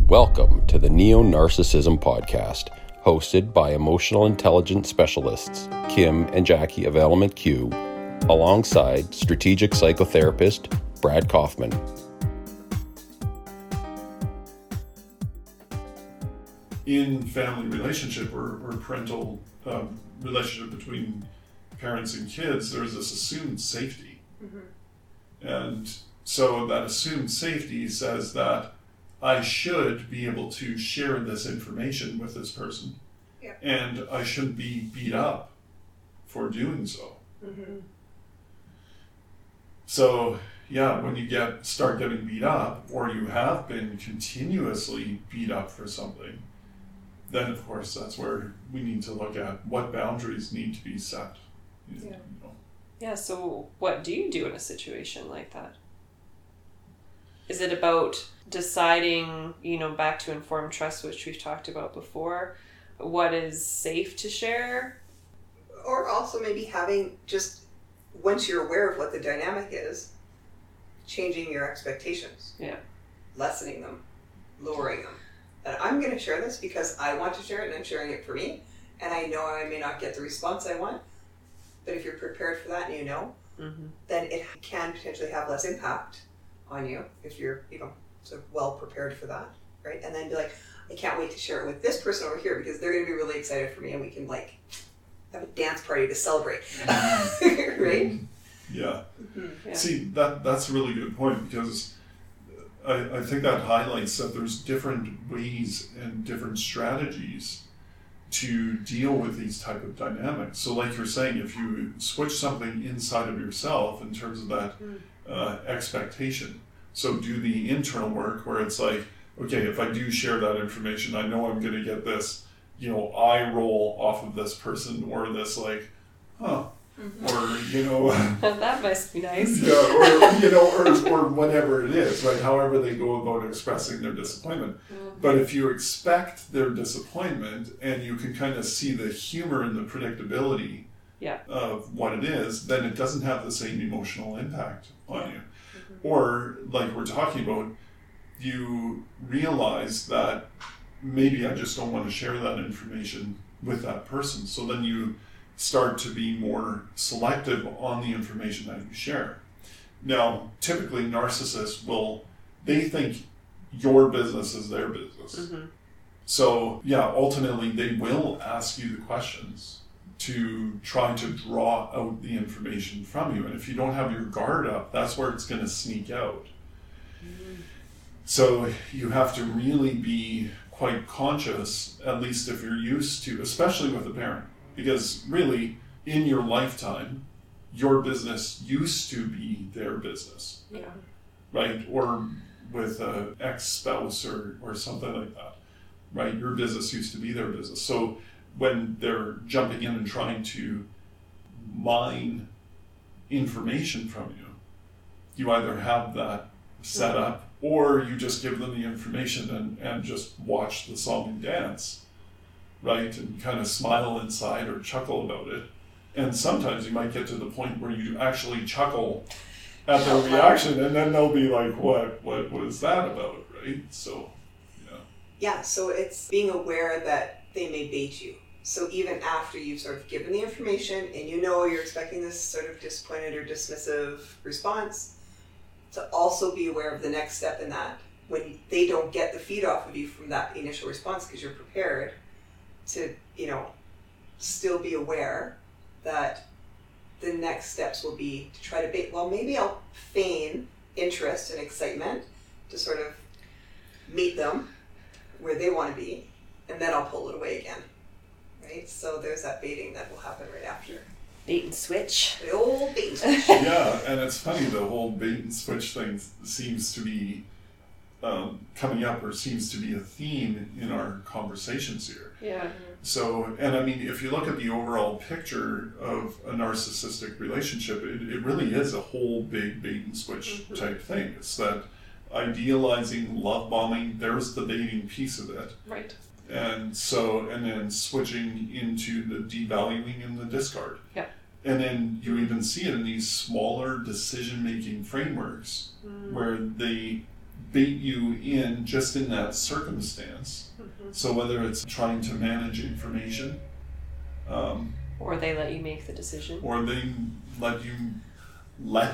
Welcome to the Neo-Narcissism Podcast, hosted by emotional intelligence specialists Kim and Jackie of Element Q, alongside strategic psychotherapist Brad Kaufman. In family relationship or parental relationship between parents and kids, there's this assumed safety. Mm-hmm. And so that assumed safety says that I should be able to share this information with this person. Yeah. And I shouldn't be beat up for doing so. Mm-hmm. So, yeah, when you start getting beat up, or you have been continuously beat up for something, then of course that's where we need to look at what boundaries need to be set. Yeah. Yeah, so what do you do in a situation like that? Is it about deciding, back to informed trust, which we've talked about before, what is safe to share? Or also maybe having just, once you're aware of what the dynamic is, changing your expectations. Yeah. Lessening them, lowering them. And I'm going to share this because I want to share it and I'm sharing it for me. And I know I may not get the response I want. But if you're prepared for that and mm-hmm. then it can potentially have less impact on you if you're, sort of well prepared for that, right? And then be like, I can't wait to share it with this person over here because they're going to be really excited for me and we can have a dance party to celebrate, right? Yeah. Mm-hmm. Yeah. See, that's a really good point because I think that highlights that there's different ways and different strategies to deal with these type of dynamics. So like you're saying, if you switch something inside of yourself in terms of that expectation, so do the internal work where it's like, okay, if I do share that information, I know I'm going to get this, eye roll off of this person or this mm-hmm. or, that must be nice. Yeah, or whatever it is, right? However they go about expressing their disappointment. Mm-hmm. But if you expect their disappointment and you can kind of see the humor and the predictability of what it is, then it doesn't have the same emotional impact on you. Mm-hmm. Or, like we're talking about, you realize that maybe I just don't want to share that information with that person. So then you start to be more selective on the information that you share. Now, typically narcissists they think your business is their business. Mm-hmm. So, ultimately they will ask you the questions to try to draw out the information from you. And if you don't have your guard up, that's where it's going to sneak out. Mm-hmm. So you have to really be quite conscious, at least if you're used to, especially with a parent. Because really, in your lifetime, your business used to be their business. Yeah. Right? Or with an ex-spouse or something like that. Right? Your business used to be their business. So when they're jumping in and trying to mine information from you, you either have that set up or you just give them the information and just watch the song and dance. Right, and kind of smile inside or chuckle about it. And sometimes you might get to the point where you actually chuckle at their reaction, and then they'll be like, what was that about, right? So, Yeah, so it's being aware that they may bait you. So even after you've sort of given the information, and you're expecting this sort of disappointed or dismissive response, to also be aware of the next step in that. When they don't get the feed off of you from that initial response because you're prepared, to, still be aware that the next steps will be to try to maybe I'll feign interest and excitement to sort of meet them where they want to be, and then I'll pull it away again, right? So there's that baiting that will happen right after. Bait and switch. The old bait and switch. Yeah, and it's funny, the whole bait and switch thing seems to be coming up, or seems to be a theme in our conversations here. Yeah. So, and I mean, if you look at the overall picture of a narcissistic relationship, it really is a whole big bait and switch mm-hmm. type thing. It's that idealizing, love bombing, there's the baiting piece of it. Right. And then switching into the devaluing and the discard. Yeah. And then you even see it in these smaller decision-making frameworks where they bait you in just in that circumstance. So whether it's trying to manage information, or they let you make the decision, or they let you make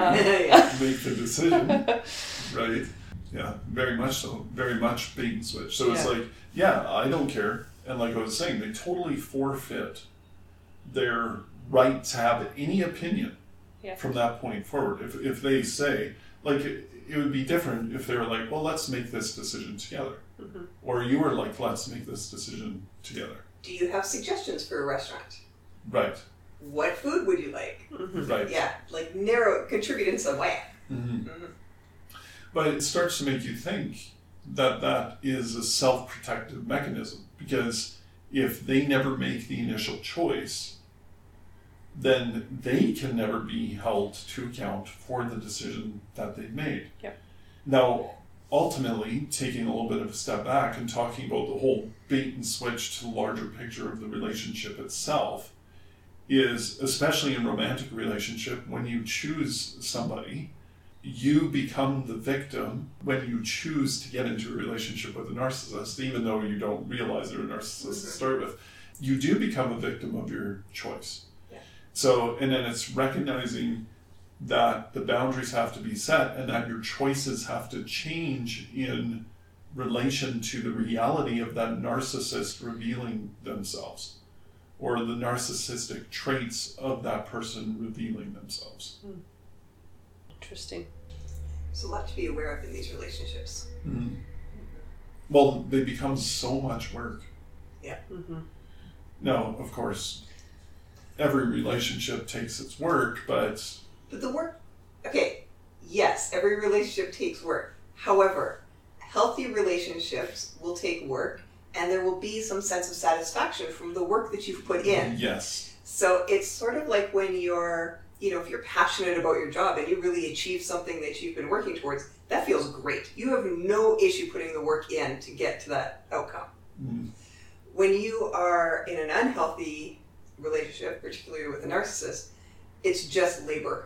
the decision, right? Yeah, very much so. Very much bait and switch. So it's like, yeah, I don't care. And like I was saying, they totally forfeit their right to have any opinion from that point forward. If they say, like, it would be different if they were like, well, let's make this decision together. Or you were like, let's make this decision together. Do you have suggestions for a restaurant? Right. What food would you like? Right. Yeah, like contribute in some way. But it starts to make you think that is a self-protective mechanism, because if they never make the initial choice, then they can never be held to account for the decision that they've made. Yep. Now, ultimately, taking a little bit of a step back and talking about the whole bait and switch to the larger picture of the relationship itself, is, especially in romantic relationship, when you choose somebody, you become the victim when you choose to get into a relationship with a narcissist, even though you don't realize they're a narcissist to start with. You do become a victim of your choice. Yeah. So, and then it's recognizing that the boundaries have to be set and that your choices have to change in relation to the reality of that narcissist revealing themselves, or the narcissistic traits of that person revealing themselves. Interesting. There's a lot to be aware of in these relationships. Well, they become so much work. Yeah. Now, of course, every relationship takes its work, but the work, okay, yes, every relationship takes work. However, healthy relationships will take work, and there will be some sense of satisfaction from the work that you've put in. yes. So it's sort of like when you're, if you're passionate about your job and you really achieve something that you've been working towards, that feels great. You have no issue putting the work in to get to that outcome. When you are in an unhealthy relationship, particularly with a narcissist, it's just labor.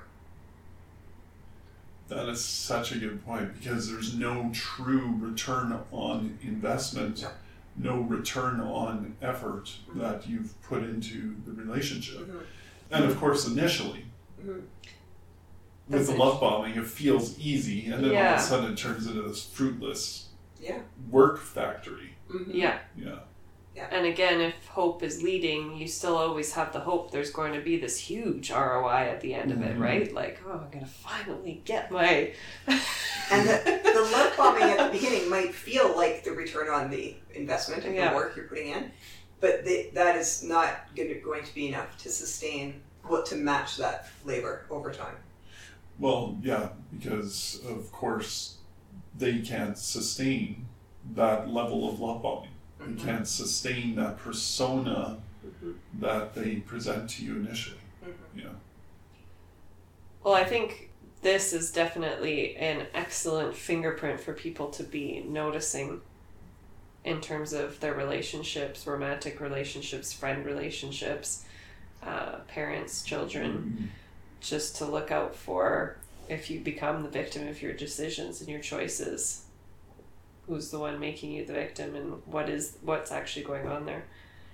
That is such a good point, because there's no true return on investment, no return on effort that you've put into the relationship. And of course, initially, with the love bombing, it feels easy, and then all of a sudden it turns into this fruitless work factory. Yeah. Yeah. And again, if hope is leading, you still always have the hope there's going to be this huge ROI at the end of it, right? Like, oh, I'm going to finally get my... And the love bombing at the beginning might feel like the return on the investment and the work you're putting in, but that is not going to be enough to sustain, to match that labor over time. Well, yeah, because of course they can't sustain that level of love bombing. They can't sustain that persona that they present to you initially. Yeah. Well, I think this is definitely an excellent fingerprint for people to be noticing in terms of their relationships, romantic relationships, friend relationships, parents, children, just to look out for if you become the victim of your decisions and your choices. Who's the one making you the victim, and what's actually going on there?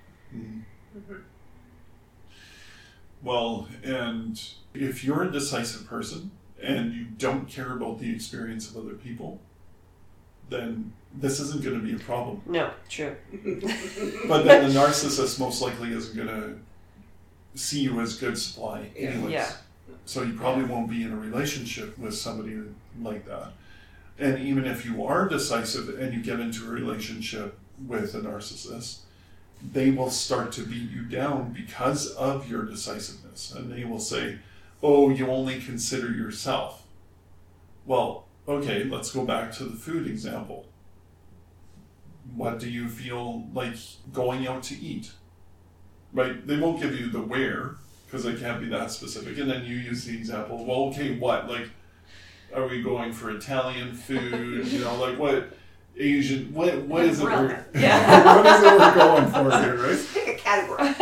Well, and if you're a decisive person and you don't care about the experience of other people, then this isn't going to be a problem. No, true. But then the narcissist most likely isn't going to see you as good supply anyways. Yeah. So you probably won't be in a relationship with somebody like that. And even if you are decisive and you get into a relationship with a narcissist, they will start to beat you down because of your decisiveness. And they will say, oh, you only consider yourself. Well, okay, let's go back to the food example. What do you feel like going out to eat? Right? They won't give you the where, because they can't be that specific. And then you use the example, well, okay, what? Like, are we going for Italian food? Like what Asian? What is it? What is it we're going for here, right? Pick a category.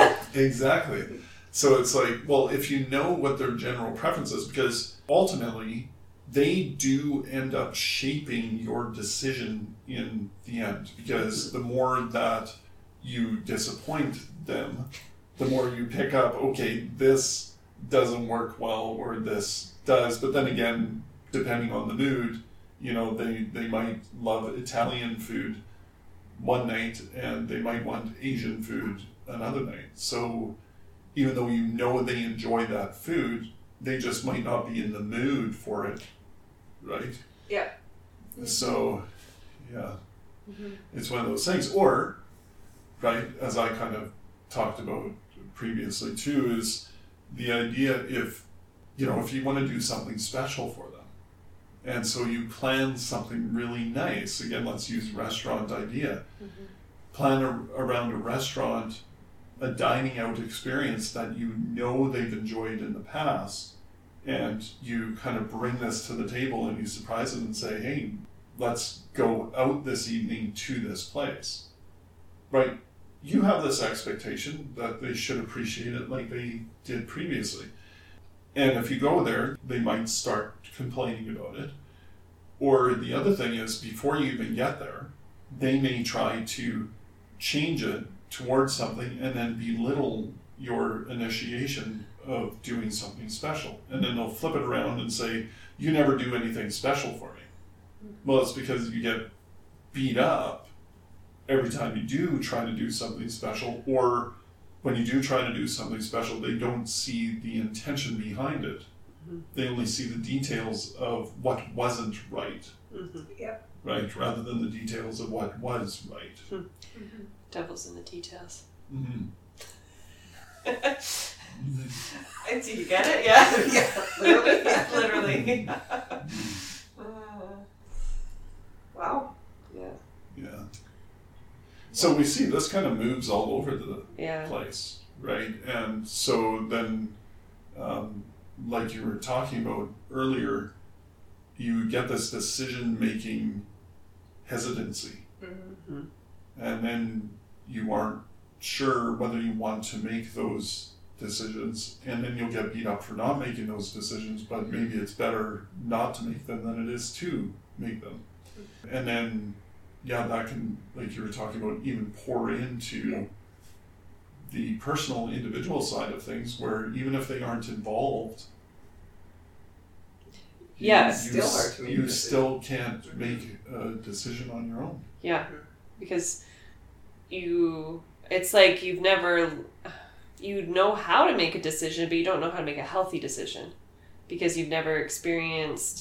Exactly. So it's like, well, if you know what their general preference is, because ultimately they do end up shaping your decision in the end, because the more that you disappoint them, the more you pick up, okay, this doesn't work well, or this does. But then again, depending on the mood, you know, they might love Italian food one night and they might want Asian food another night. So even though you know they enjoy that food, they just might not be in the mood for it, right? Yeah. So, yeah, it's one of those things. Or, right, as I kind of talked about previously too, is the idea if you want to do something special for them, and so you plan something really nice. Again, let's use restaurant idea. Plan around a restaurant, a dining out experience that you know they've enjoyed in the past, and you kind of bring this to the table and you surprise them and say, hey, let's go out this evening to this place. Right? You have this expectation that they should appreciate it like they did previously. And if you go there, they might start complaining about it. Or the other thing is, before you even get there, they may try to change it towards something and then belittle your initiation of doing something special. And then they'll flip it around and say, you never do anything special for me. Well, it's because you get beat up every time you do try to do something special, or when you do try to do something special, they don't see the intention behind it. They only see the details of what wasn't right. Yep. Right, rather than the details of what was right. Devil's in the details. And do you get it? Yeah. Yeah. Literally. Yeah. Literally. Wow. Yeah. Yeah. So we see this kind of moves all over the Yeah. place, right? And so then, like you were talking about earlier, you get this decision-making hesitancy. And then you aren't sure whether you want to make those decisions, and then you'll get beat up for not making those decisions, but maybe it's better not to make them than it is to make them. And then, yeah, that can, like you were talking about, even pour into the personal, individual side of things, where even if they aren't involved, you still can't make a decision on your own. Yeah, because it's like you know how to make a decision, but you don't know how to make a healthy decision, because you've never experienced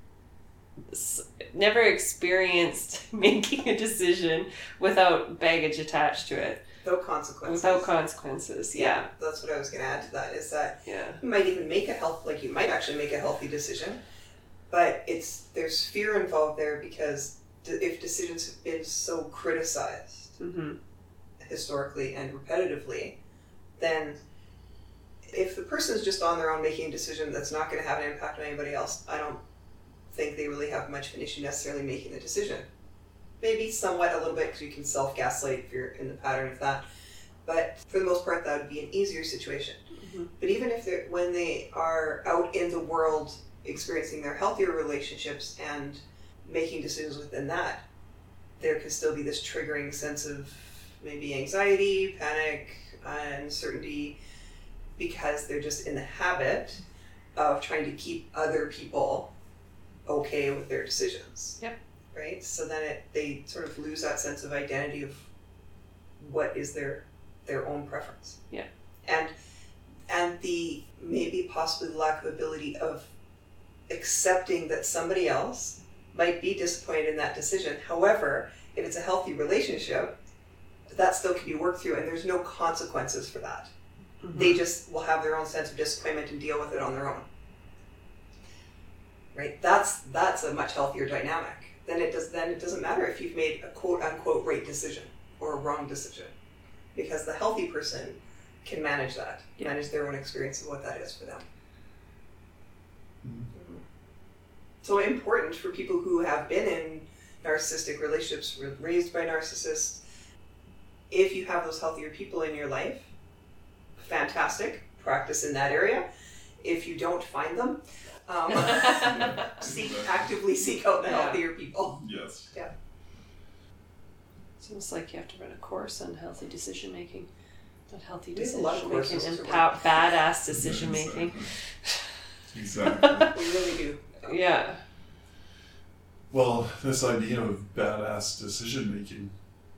making a decision without baggage attached to it. Without consequences. Yeah. That's what I was going to add to that, is that you might even you might actually make a healthy decision, but there's fear involved there, because if decisions have been so criticized historically and repetitively, then if the person is just on their own making a decision that's not going to have an impact on anybody else, I don't think they really have much of an issue necessarily making the decision. Maybe somewhat a little bit, because you can self-gaslight if you're in the pattern of that. But for the most part, that would be an easier situation. But even when they are out in the world experiencing their healthier relationships and making decisions within that, there could still be this triggering sense of maybe anxiety, panic, uncertainty, because they're just in the habit of trying to keep other people okay with their decisions. Yep. Right? So then they sort of lose that sense of identity of what is their own preference. Yeah. And the maybe possibly lack of ability of accepting that somebody else might be disappointed in that decision. However, if it's a healthy relationship, that still can be worked through, and there's no consequences for that. They just will have their own sense of disappointment and deal with it on their own. Right? That's a much healthier dynamic. Then it doesn't matter if you've made a quote unquote right decision or a wrong decision, because the healthy person can manage that, manage their own experience of what that is for them. So important for people who have been in narcissistic relationships, raised by narcissists. If you have those healthier people in your life, fantastic, practice in that area. If you don't find them, Actively seek out the Yeah. healthier people. Yes. It's almost like you have to run a course on healthy decision making. Not healthy We have a lot of decision making courses and to run. badass decision making. Exactly. We really do. Yeah. Well, this idea of badass decision making,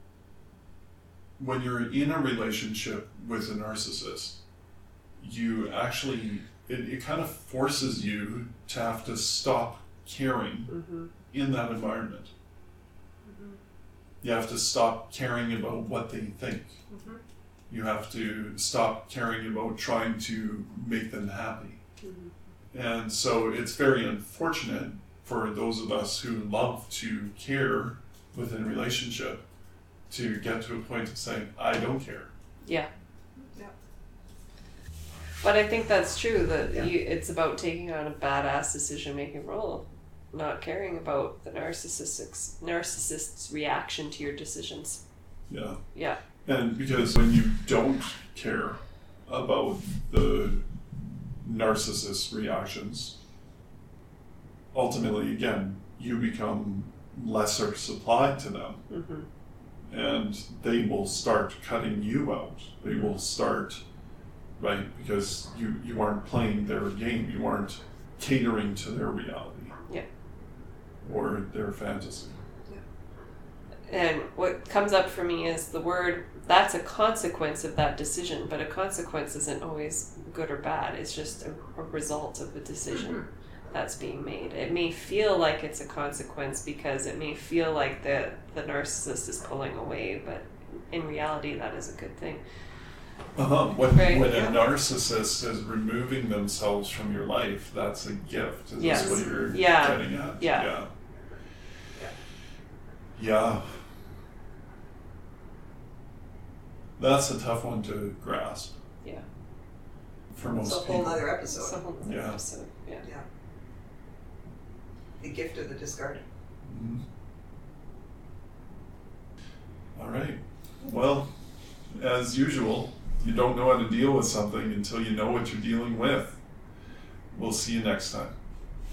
when you're in a relationship with a narcissist, you actually, it kind of forces you to have to stop caring Mm-hmm. in that environment. Mm-hmm. You have to stop caring about what they think. Mm-hmm. You have to stop caring about trying to make them happy. Mm-hmm. And so it's very unfortunate for those of us who love to care within a relationship to get to a point of saying, I don't care. Yeah. Yeah. But I think that's true, that Yeah. it's about taking on a badass decision making role, not caring about the narcissist's reaction to your decisions. Yeah. Yeah. And because when you don't care about the narcissist's reactions, ultimately, again, you become lesser supplied to them. Mm-hmm. And they will start cutting you out. They will start, right, because you aren't playing their game. You aren't catering to their reality. Yeah. Or their fantasy. And what comes up for me is the word, that's a consequence of that decision, but a consequence isn't always good or bad. It's just a result of a decision that's being made. It may feel like it's a consequence because it may feel like the narcissist is pulling away, but in reality that is a good thing. When Right. a narcissist is removing themselves from your life, that's a gift. Is Yes. this what you're Yeah. getting at? Yeah. Yeah. That's a tough one to grasp. Yeah. For It's most a whole people. nother It's a episode. whole other Yeah. episode. Yeah. Yeah. The gift of the discarded. Mhm. All right. Well, as usual, you don't know how to deal with something until you know what you're dealing with. We'll see you next time.